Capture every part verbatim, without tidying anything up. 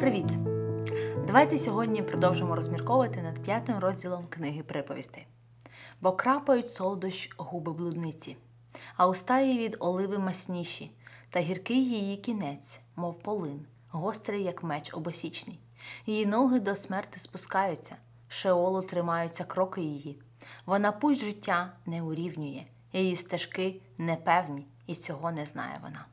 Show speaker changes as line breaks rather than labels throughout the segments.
Привіт! Давайте сьогодні продовжимо розмірковувати над п'ятим розділом книги приповістей. Бо крапають солодощ губи блудниці, а уста її від оливи масніші, та гіркий її кінець, мов полин, гострий, як меч обосічний. Її ноги до смерти спускаються, шеолу тримаються кроки її. Вона путь життя не урівнює, її стежки непевні, і цього не знає вона.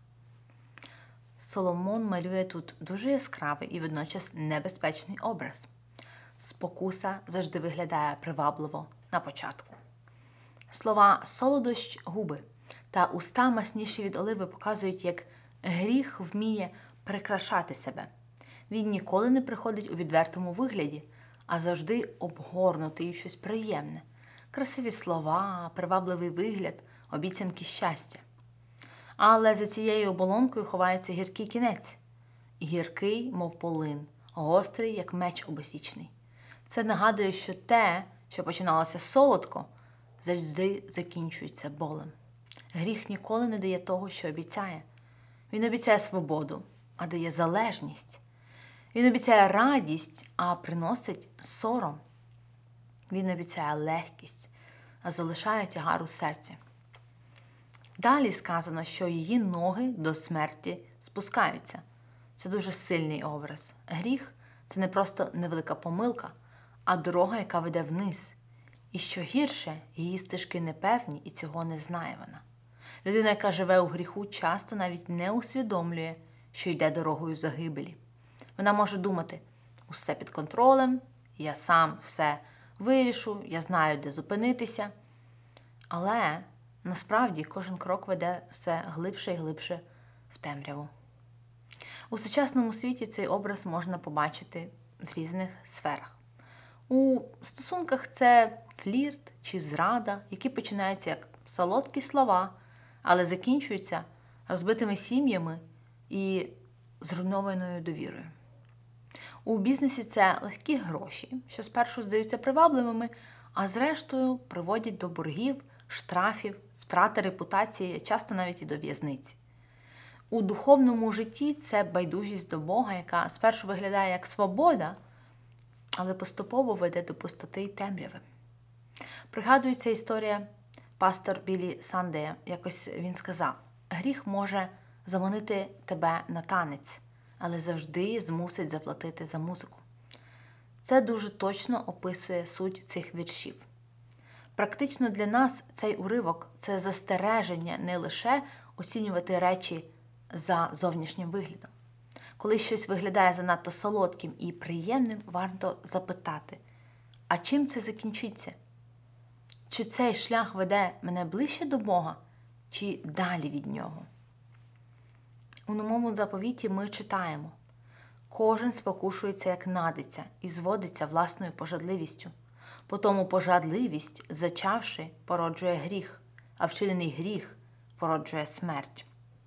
Соломон малює тут дуже яскравий і водночас небезпечний образ. Спокуса завжди виглядає привабливо на початку. Слова «солодощ губи» та «уста масніші від оливи» показують, як гріх вміє прикрашати себе. Він ніколи не приходить у відвертому вигляді, а завжди обгорнутий у щось приємне. Красиві слова, привабливий вигляд, обіцянки щастя. Але за цією оболонкою ховається гіркий кінець. Гіркий, мов полин, гострий, як меч обосічний. Це нагадує, що те, що починалося солодко, завжди закінчується болем. Гріх ніколи не дає того, що обіцяє. Він обіцяє свободу, а дає залежність. Він обіцяє радість, а приносить сором. Він обіцяє легкість, а залишає тягар у серці. Далі сказано, що її ноги до смерті спускаються. Це дуже сильний образ. Гріх – це не просто невелика помилка, а дорога, яка веде вниз. І що гірше, її стежки непевні, і цього не знає вона. Людина, яка живе у гріху, часто навіть не усвідомлює, що йде дорогою загибелі. Вона може думати, усе під контролем, я сам все вирішу, я знаю, де зупинитися. Але насправді кожен крок веде все глибше і глибше в темряву. У сучасному світі цей образ можна побачити в різних сферах. У стосунках це флірт чи зрада, які починаються як солодкі слова, але закінчуються розбитими сім'ями і зруйнованою довірою. У бізнесі це легкі гроші, що спершу здаються привабливими, а зрештою приводять до боргів, штрафів, втрати репутації, часто навіть і до в'язниці. У духовному житті це байдужість до Бога, яка спершу виглядає як свобода, але поступово веде до пустоти й темряви. Пригадується історія пастор Біллі Сандея. Якось він сказав, гріх може заманити тебе на танець, але завжди змусить заплатити за музику. Це дуже точно описує суть цих віршів. Практично для нас цей уривок – це застереження не лише оцінювати речі за зовнішнім виглядом. Коли щось виглядає занадто солодким і приємним, варто запитати, а чим це закінчиться? Чи цей шлях веде мене ближче до Бога, чи далі від Нього? У новому заповіті ми читаємо, кожен спокушується, як надиться, і зводиться власною пожадливістю. Потому пожадливість, зачавши, породжує гріх, а вчинений гріх породжує смерть.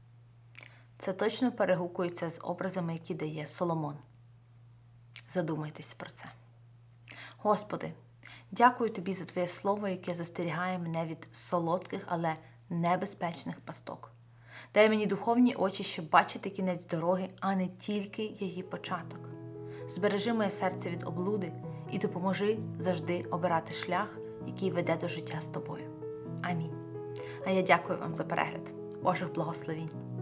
Це точно перегукується з образами, які дає Соломон. Задумайтесь про це. Господи, дякую Тобі за Твоє слово, яке застерігає мене від солодких, але небезпечних пасток. Дай мені духовні очі, щоб бачити кінець дороги, а не тільки її початок. Збережи моє серце від облуди і допоможи завжди обирати шлях, який веде до життя з Тобою. Амінь. А я дякую вам за перегляд. Божих благословінь.